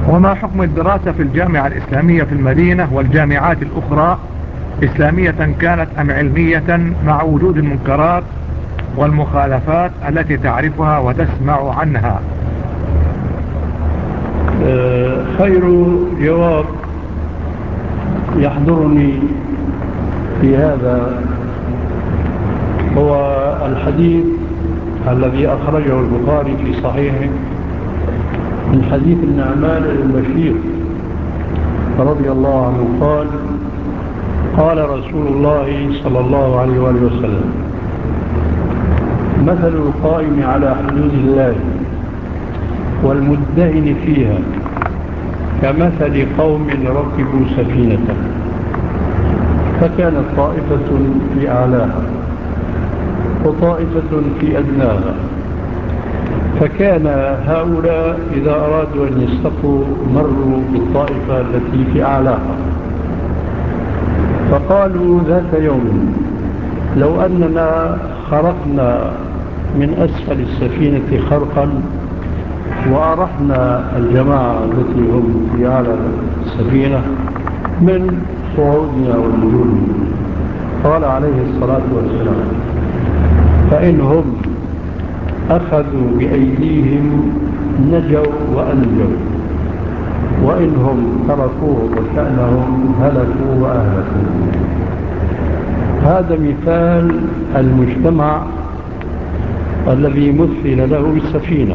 وما حكم الدراسة في الجامعة الإسلامية في المدينة والجامعات الأخرى إسلامية كانت أم علمية، مع وجود المنكرات والمخالفات التي تعرفها وتسمع عنها؟ خير جواب يحضرني في هذا هو الحديث الذي أخرجه البخاري في صحيحه من حديث النعمان البشير رضي الله عنه قال: قال رسول الله صلى الله عليه وآله وسلم: مثل القائم على حدود الله والمدهن فيها كمثل قوم ركبوا سفينة فكانت طائفة في أعلاها وطائفة في أدناها، فكان هؤلاء إذا أرادوا أن يستقوا مروا بالطائفة التي في أعلاها، فقالوا ذات يوم: لو أننا خرقنا من أسفل السفينة خرقا وأرحنا الجماعة التي هم في أعلى السفينة من صعودنا والنزول. قال عليه الصلاة والسلام: فإنهم أخذوا بأيديهم نجوا وأنجوا، وإنهم تركوه وشأنهم هلكوا وأهلكوا. هذا مثال المجتمع الذي مثل له بالسفينة،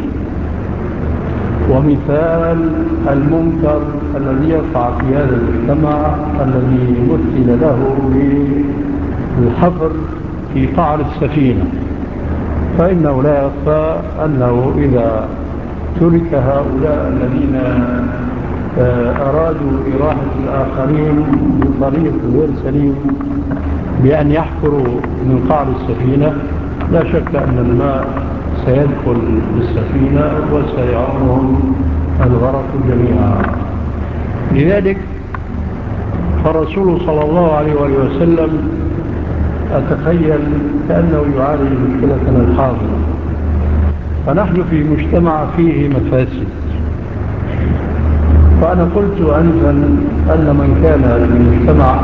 ومثال المنكر الذي يقع في هذا المجتمع الذي مثل له بالحفر في قعر السفينة. فإنه لا يخفى أنه إذا ترك هؤلاء الذين أرادوا إراحة الآخرين بطريق غير سليم بأن يحفروا من قعر السفينة، لا شك أن الماء سيدخل السفينة وسيعمهم الغرق جميعا. لذلك فالرسول صلى الله عليه وسلم أتخيل كأنه يعالج مشكلتنا الحاضرة. فنحن في مجتمع فيه مفاسد، فأنا قلت أنفا أن من كان في مجتمع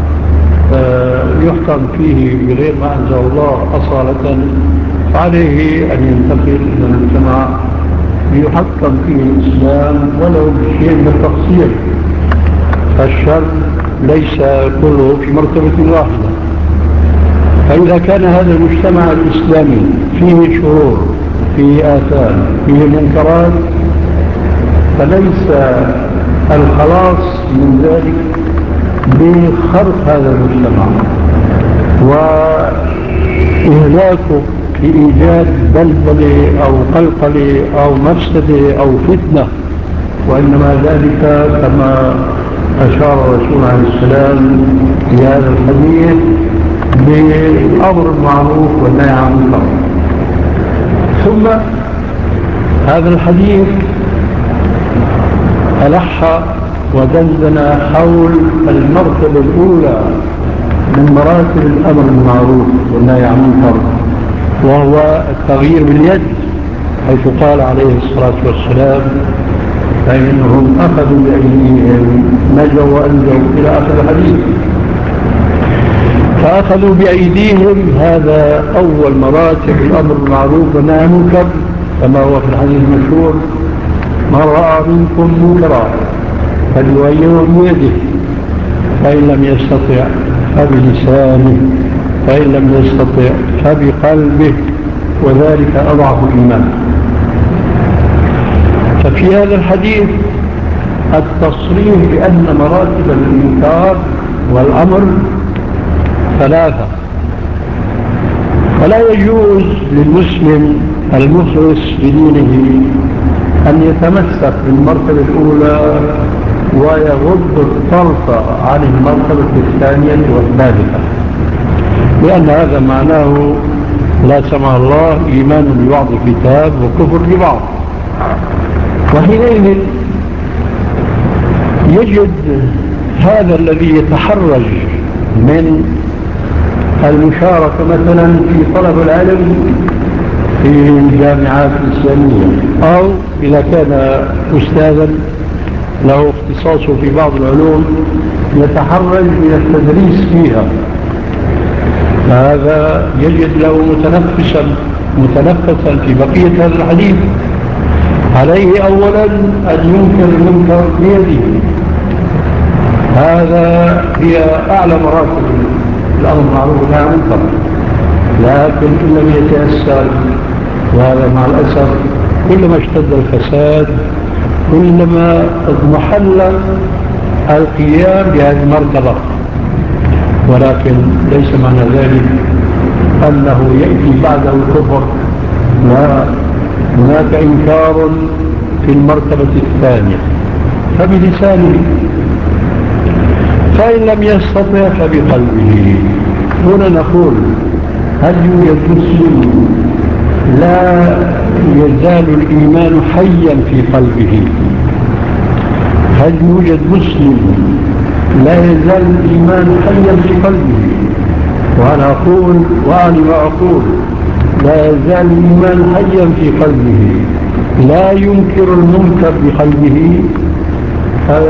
يحكم فيه بغير ما أنزل الله أصالة، عليه أن ينتقل إلى مجتمع يحكم فيه الإسلام ولو بشيء من التقصير. فالشر ليس كله في مرتبة واحدة. فإذا كان هذا المجتمع الإسلامي فيه شرور، فيه آثام، فيه منكرات، فليس الخلاص من ذلك بخرق هذا المجتمع وإهلاكه في إيجاد بلبلة أو قلقلة أو مفسدة أو فتنة، وإنما ذلك كما أشار الرسول عليه السلام في هذا الحديث بالأمر المعروف والنهي عن المنكر. ثم هذا الحديث ألح ودندن حول المرتبة الأولى من مراتب الأمر المعروف والنهي عن المنكر، وهو التغيير باليد، حيث قال عليه الصلاة والسلام: فإنهم أخذوا بأيديهم نجوا وأنجوا إلى آخر الحديث. فأخذوا بأيديهم هذا أول مراتب الأمر المعروف والنهي عن المنكر، كما هو في الحديث المشهور: من رأى منكم منكرا فليغيره بيده، فإن لم يستطع فبلسانه، فإن لم يستطع فبقلبه، وذلك أضعف الإيمان. ففي هذا الحديث التصريح بأن مراتب الإنكار والأمر ثلاثة، فلا يجوز للمسلم المخلص لدينه أن يتمسك بالمرتبة الأولى ويغض الطرف عن المرتبة الثانية والثالثة، لأن هذا معناه لا سمح الله إيمان ببعض الكتاب وكفر ببعض. وحينئذ يجد هذا الذي يتحرج من المشاركة مثلا في طلب العلم في الجامعات الإسلامية، أو إذا كان أستاذا له اختصاصه في بعض العلوم يتحرج من التدريس فيها، فهذا يجد له متنفسا في بقية هذا الحديث. عليه أولا أن ينكر المنكر بيده، هذا هي أعلى مراتب الأمر بالمعروف والنهي عن المنكر. لكن إن لم يتيسر، وهذا مع الأسف كلما اشتد الفساد كلما اضمحل القيام بهذه المرتبة، ولكن ليس معنى ذلك أنه يأتي بعده الكفر، لا، هناك إنكار في المرتبة الثانية فبلسانه، فإن لم يستطع فبقلبه. هنا نقول هل يوجد مسلم لا يزال الإيمان حيا في قلبه؟ هل يوجد مسلم لا يزال الإيمان حيا في قلبه؟ وأنا أقول وأعني وأقول لا يزال الإيمان حيا في قلبه، لا ينكر المنكر بقلبه. هذا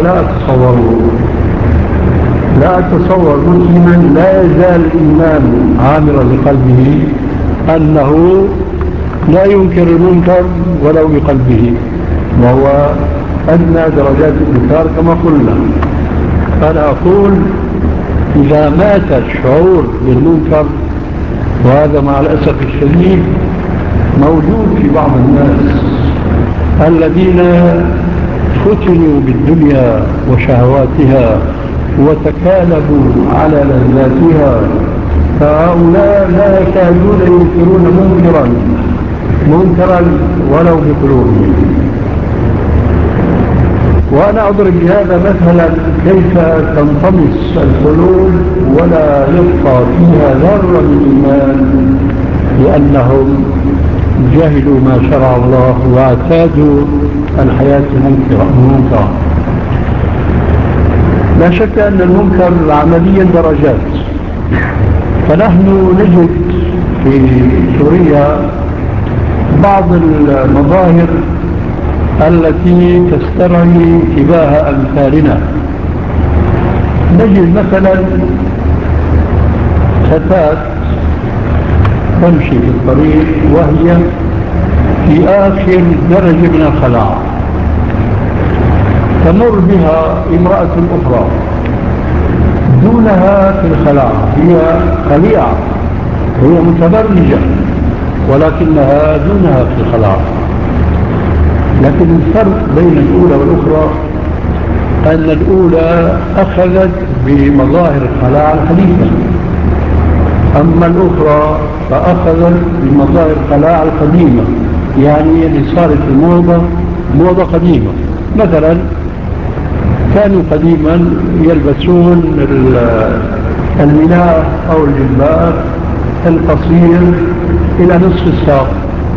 لا أتصور مسلما لا يزال الإيمان عامرا بقلبه أنه لا ينكر المنكر ولو بقلبه، وهو أدنى درجات الإنكار كما قلنا. أنا أقول إذا مات الشعور بالمنكر، وهذا مع الأسف الشديد موجود في بعض الناس الذين فتنوا بالدنيا وشهواتها وتكالبوا على لذاتها، فهؤلاء لا يكادون ينكرون منكرا ولو بقلوبهم. وأنا أضرب بهذا مثلا كيف تنطمس القلوب ولا يبقى فيها ذرة من إيمان، لأنهم جهلوا ما شرع الله واعتادوا الحياة المنكرة. لا شك أن المنكر عمليا درجات، فنحن نجد في سوريا بعض المظاهر التي تسترعي انتباه أمثالنا. نجد مثلا فتاة تمشي في الطريق وهي في آخر درجة من الخلاع، تمر بها امرأة أخرى دونها في الخلاع، هي خليعة، هي متبرجة، ولكنها دونها في الخلاع. لكن الفرق بين الأولى والأخرى أن الأولى أخذت بمظاهر الخلاع الحديثة، أما الأخرى فأخذت بمظاهر الخلاع القديمة، يعني اللي صارت الموضة موضة قديمة. مثلا كانوا قديما يلبسون الملاء أو الجلباب القصير إلى نصف الساق،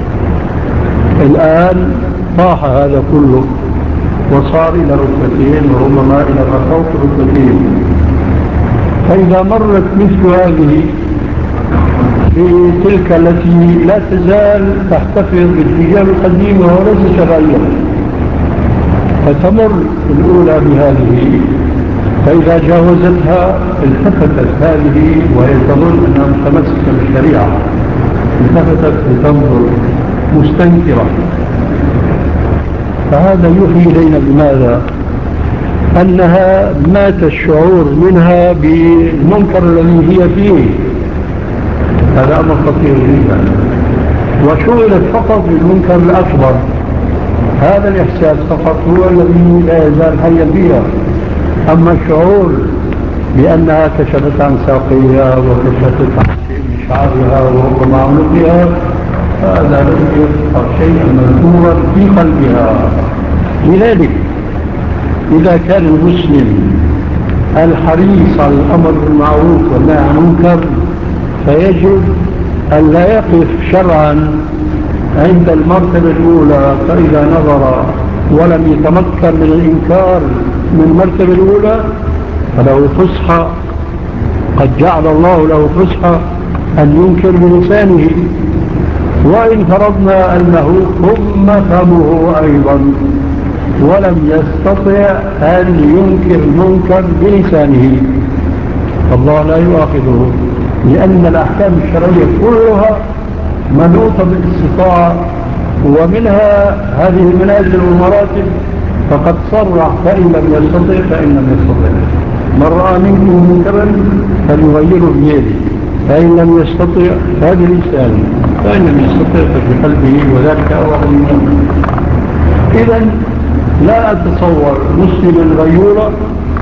الآن طاح هذا كله وصار إلى ركبتين وربما إلى فوق ركبتين. فإذا مرت مثل هذه بتلك التي لا تزال تحتفظ بالحجاب القديم وليس تغير، فتمر الأولى بهذه، فإذا جاوزتها التفتت هذه وهي تظن أنها متمسكة بالشريعة، التفتت لتنظر مستنكرة. فهذا يوحي إلينا بماذا؟ أنها مات الشعور منها بالمنكر الذي هي فيه. هذا أمر خطير جدا، وشغلت فقط بالمنكر الأكبر. هذا الإحساس فقط هو الذي لا يزال حيا فيها، أما الشعور بأنها كشفت عن ساقيها وكشفت عن شيء من شعرها وربما عنقها، هذا لم يبقى شيئا مذكورا في قلبها. لذلك إذا كان المسلم الحريص على الأمر بالمعروف والنهي عن المنكر، فيجب أن لا يقف شرعا عند المرتبة الأولى، فإذا نظر ولم يتمكن من الإنكار من المرتبة الأولى فله فسحة، قد جعل الله له فسحة أن ينكر بلسانه. وإن فرضنا أنه ثم فمه أيضا، ولم يستطع أن ينكر المنكر بلسانه، فالله لا يؤاخذه، لأن الأحكام الشرعية كلها منوطة بالاستطاعة، ومنها هذه المنازل والمراتب. فقد صرح فإن لم يستطع فإن لم يستطع. من رأى منكم منكرا فليغيره بيده، فإن لم يستطع فبلسانه، فإن لم يستطع فبقلبه، وذلك أوحى المؤمن. إذا لا أتصور مسلما غيورا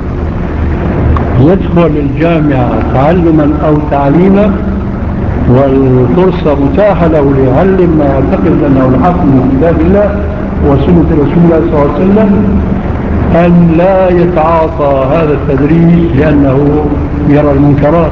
يدخل الجامعة تعلما أو تعليما والفرصة متاحة له ليعلم ما يعتقد أنه الحق من كتاب الله وسنة رسول الله صلى الله عليه وسلم، أن لا يتعاطى هذا التدريس، لأنه يرى المنكرات.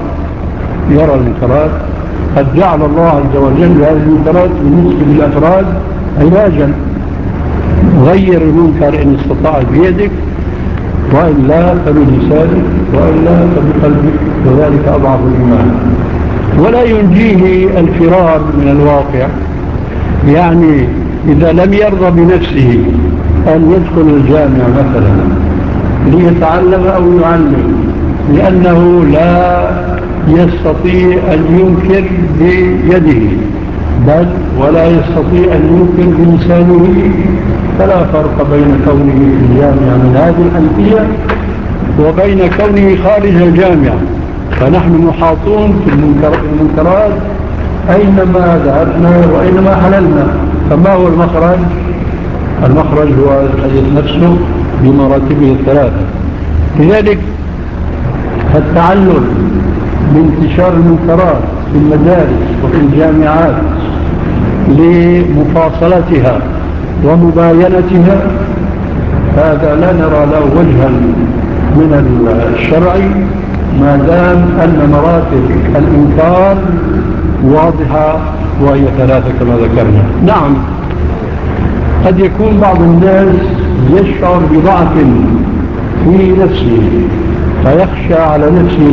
قد جعل الله عز وجل هذه المنكرات بالنسبة للأفراد علاجا. غير المنكر إن استطاع بيدك، وإلا فبلسانك، وإلا فبقلبك، وذلك أضعف الإيمان. ولا ينجيه الفرار من الواقع. يعني إذا لم يرضى بنفسه أن يدخل الجامعة مثلا ليتعلم أو يعلم، لأنه لا يستطيع أن ينكر بيده، بل ولا يستطيع أن ينكر بلسانه، فلا فرق بين كونه في الجامعة من هذه الحنفية وبين كونه خارج الجامعة. فنحن محاطون في المنكرات أينما ذهبنا وأينما حللنا. فما هو المخرج؟ المخرج هو الحديث نفسه بمراتبه الثلاثة. لذلك التعلم بانتشار المنكرات في المدارس وفي الجامعات لمفاصلتها ومباينتها، هذا لا نرى له وجها من الشرع، ما دام أن مراتب الإنكار واضحة وهي ثلاثة كما ذكرنا. نعم، قد يكون بعض الناس يشعر بضعف في نفسه فيخشى على نفسه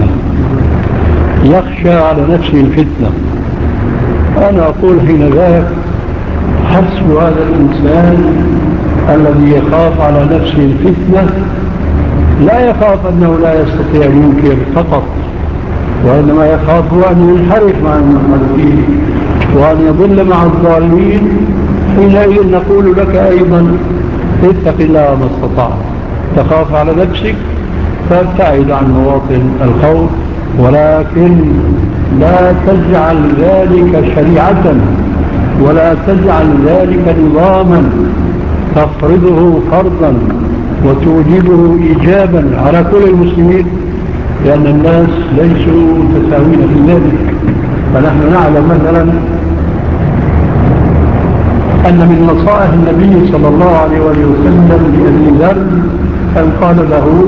الفتنة. أنا أقول حين ذاك حسب هذا الإنسان الذي يخاف على نفسه الفتنة لا يخاف أنه لا يستطيع أن ينكر فقط، وإنما يخاف أن ينحرف مع المنحرفين وأن يضل مع الضالين. حينئذ نقول لك أيضا اتق الله ما استطعت. تخاف على نفسك فابتعد عن مواطن الخوف، ولكن لا تجعل ذلك شريعة ولا تجعل ذلك نظاما تفرضه فرضا وتوجبه إيجابا على كل المسلمين، لأن الناس ليسوا متساوين في ذلك. فنحن نعلم مثلا أن من نصائح النبي صلى الله عليه وسلم لأبي ذر أن قال له: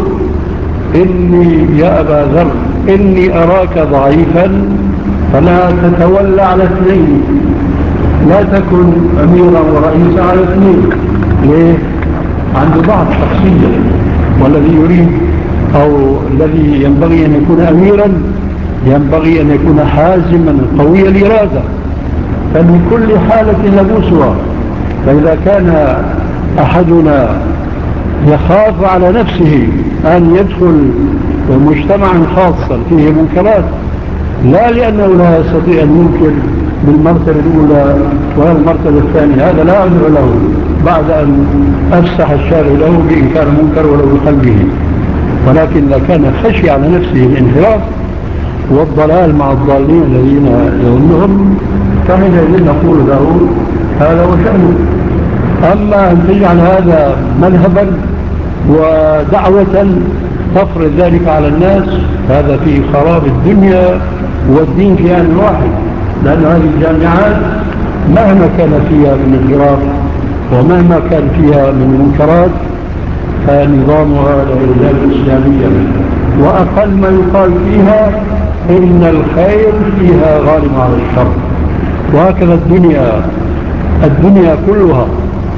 يا أبا ذر إني أراك ضعيفا فلا تتولى على اثنين، لا تكن أميرا ورئيسا على اثنين. ليه؟ عنده ضعف شخصية، والذي يريد أو الذي ينبغي أن يكون أميرا ينبغي أن يكون حازما قوي الإرادة. فمن كل حالة لبوسها. فإذا كان أحدنا يخاف على نفسه أن يدخل مجتمعا خاصا فيه منكرات، لا لأنه لا يستطيع أن ينكر بالمرتبة الأولى ولا المرتبة الثانية، هذا لا عذر له بعد أن أفسح الشارع له بإنكار منكر ولو بقلبه. ولكن إذا كان خشي على نفسه الانحراف والضلال مع الضالين الذين يظنهم، فحينئذ نقول له هذا هو شأنه. أما أن تجعل هذا مذهبا ودعوة تفرض ذلك على الناس، هذا فيه خراب الدنيا والدين في آن واحد. لأن هذه الجامعات مهما كان فيها من انحراف ومهما كان فيها من منكرات فنظامها لا يزال إسلاميا، وأقل ما يقال فيها إن الخير فيها غالب على الشر. وهكذا الدنيا كلها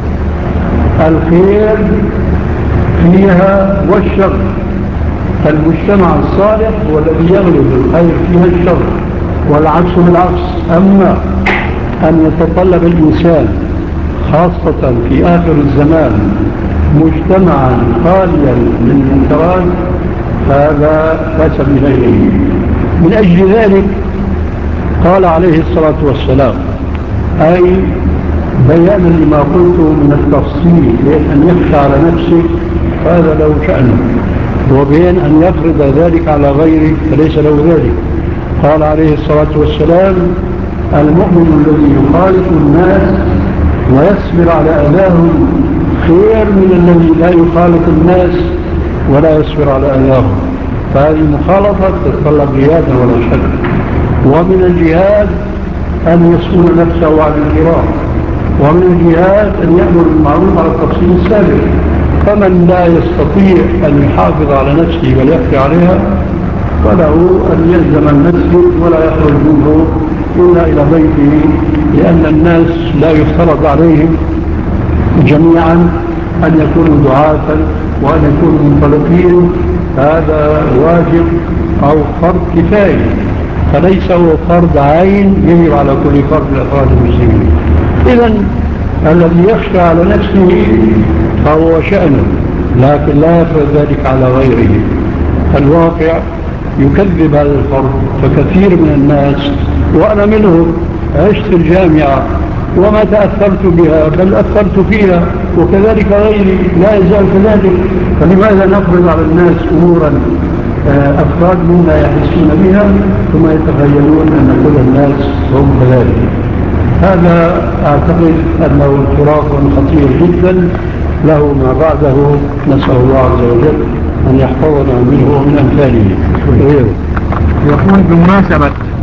الخير فيها والشر. المجتمع الصالح هو الذي يغلب الخير فيها الشر، والعكس بالعكس. أما أن يتطلب الإنسان خاصة في آخر الزمان مجتمعا خاليا من المنكرات هذا ليس بغيره. من أجل ذلك قال عليه الصلاة والسلام، أي بيانا لما قلت من التفصيل، بين أن يخشى على نفسه هذا له شأنه، وبين أن يفرض ذلك على غيره فليس له ذلك. قال عليه الصلاة والسلام: المؤمن الذي يخالط الناس ويصبر على أذاهم خير من الذي لا يخالط الناس ولا يصبر على أذاهم. فهذه المخالطة تتطلب جهادا ولا شك. ومن الجهاد أن يصون نفسه عن الانحراف، ومن الجهاد أن يأمر بالمعروف على التفصيل السابق. فمن لا يستطيع أن يحافظ على نفسه بل يخفي عليها فله أن يلزم المسجد ولا يخرج منه إلا إلى بيته، لأن الناس لا يفترض عليهم جميعا أن يكونوا دعاة وأن يكونوا منطلقين. هذا واجب أو فرض كفاية، فليس هو فرض عين يجب على كل فرد من أفراد المسلمين. إذن الذي يخشى على نفسه فهو شأنه، لكن لا يفرض ذلك على غيره. الواقع يكذب هذا الفرض، فكثير من الناس وأنا منهم عشت الجامعة وما تأثرت بها بل أثرت فيها، وكذلك غيري لا يزال كذلك. فلماذا نفرض على الناس أمورا أفراد منا يحسون بها ثم يتخيلون أن كل الناس هم كذلك؟ هذا أعتقد أنه تراث خطير جدا له ما بعده. نسأل الله عز وجل أن يحفظنا منه ومن أمثاله. يقول بمناسبة